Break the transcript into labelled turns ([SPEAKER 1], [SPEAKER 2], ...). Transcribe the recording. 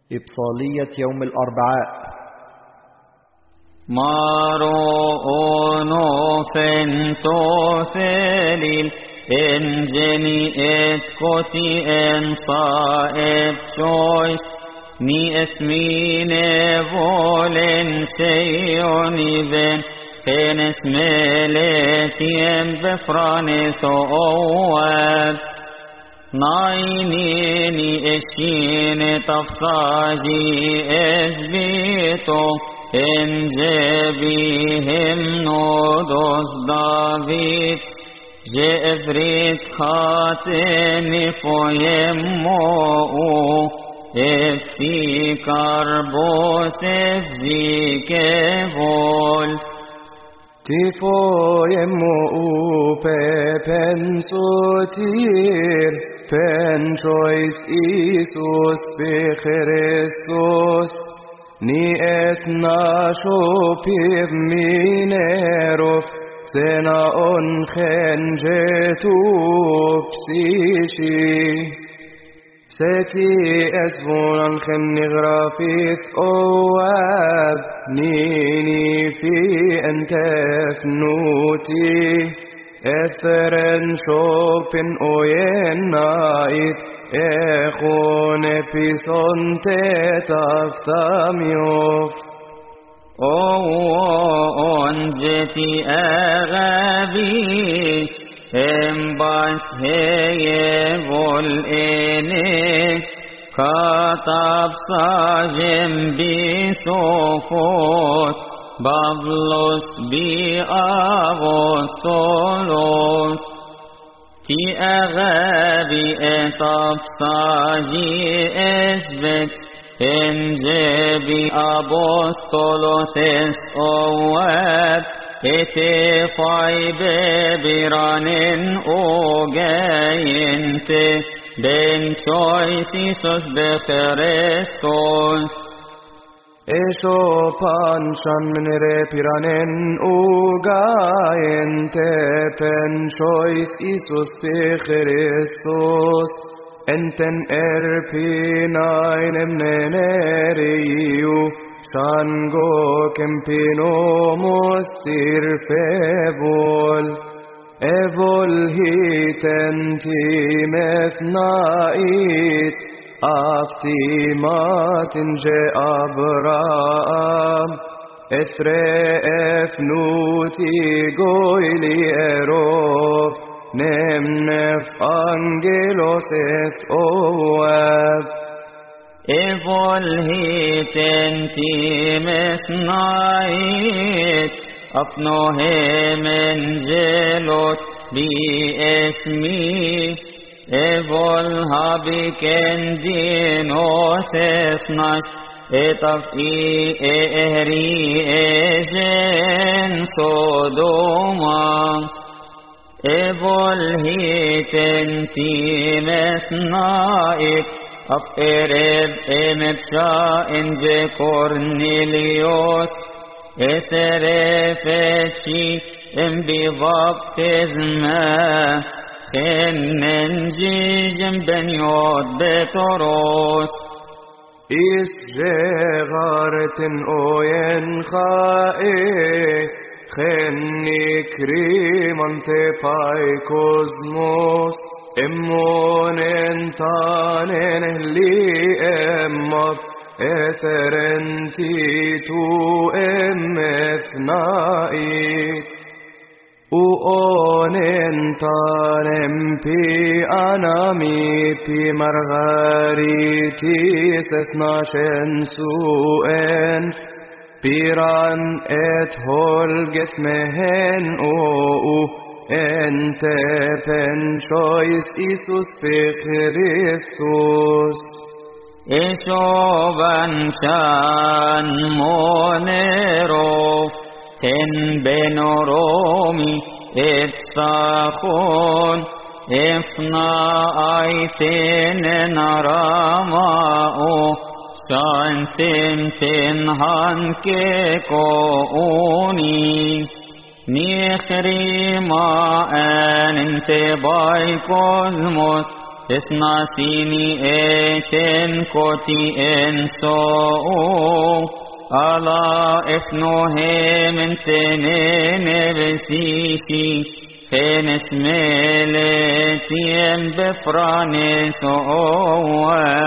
[SPEAKER 1] إبصالية يوم الأربعاء.
[SPEAKER 2] مارونو فنتو ثليل انجني اتكوتي انصائب شويس ني اسمين فولن سيوني بن خنس ملتين بفراني ثواب ناينيني اشين تفصاجي ازبيتو انجبيهم نودوس دافيد جبريت خاتني فويمو افتكار بوسف زيكفول
[SPEAKER 3] تفويمو ببنسوتير فنشويس إيسوس بخريستوس ni etnasho pir minero sena on khenjetu psishi seti esvon khennigrafith oab nini fi entefnuti eferen shopin oyenait Echon episonte taftamiov
[SPEAKER 2] onjeti agabi embas heye vol ene katab sajem bisofos Pavlos bi apostolos Ti agabi etapsaji esbet enjebi apostolos es oab etefai bebiranen ogayente ben choisisos becherestos
[SPEAKER 3] Esho panchan menere piranen ugayente penchois Isus pe Christos enten erpinain emneneriu shango kempino mustir febol evol hitenti methnait Aftimatin je Abraham Ethre efnuti goili erof Nemnef angelos eth oab
[SPEAKER 2] Evol hitenti mesnait Afnohem engelot bi esmi Evol habiken dinos esnas etaf ehri ejen Sodoma Evol hitenti mesnait af ereb emepsha enze Cornelios eserefechi embivaptezma خننجيجم بنيوت بتروس
[SPEAKER 3] إس جغارة أوين خائي خني كريمان تفاي كوزموس إمون انتانين لي أمف إثرنتي تو إمثنائيت Uonentanem pi anami pi margaritis etnashen suen piran et holget mehen ente penchois Isus pe Christus
[SPEAKER 2] Eshovan shan monerof Ten benoromi et sachon efna aiten naramao shantim ten hanke kooni nichri ma ente by cosmos اسناسيني اتن كوتي انسو على افنوهم انتنين بسيشي فين اسميلتيم بفرانس